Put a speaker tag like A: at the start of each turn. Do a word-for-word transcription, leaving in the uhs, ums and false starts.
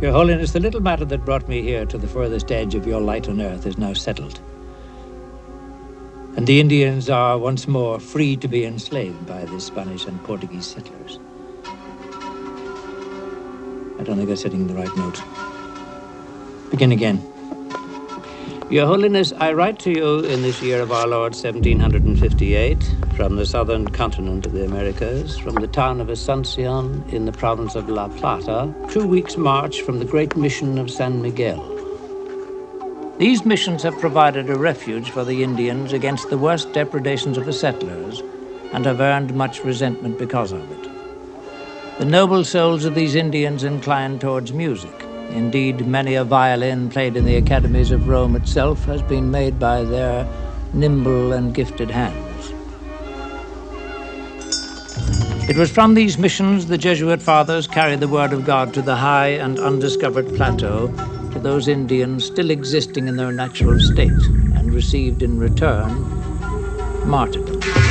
A: Your Holiness, the little matter that brought me here to the furthest edge of your light on earth is now settled. And the Indians are once more free to be enslaved by the Spanish and Portuguese settlers. I don't think I'm setting the right note. Begin again. Your Holiness, I write to you in this year of our Lord seventeen fifty-eight, from the southern continent of the Americas, from the town of Asuncion in the province of La Plata, two weeks' march from the great mission of San Miguel. These missions have provided a refuge for the Indians against the worst depredations of the settlers and have earned much resentment because of it. The noble souls of these Indians incline towards music. Indeed, many a violin played in the academies of Rome itself has been made by their nimble and gifted hands. It was from these missions the Jesuit fathers carried the word of God to the high and undiscovered plateau, to those Indians still existing in their natural state, and received in return martyrdom.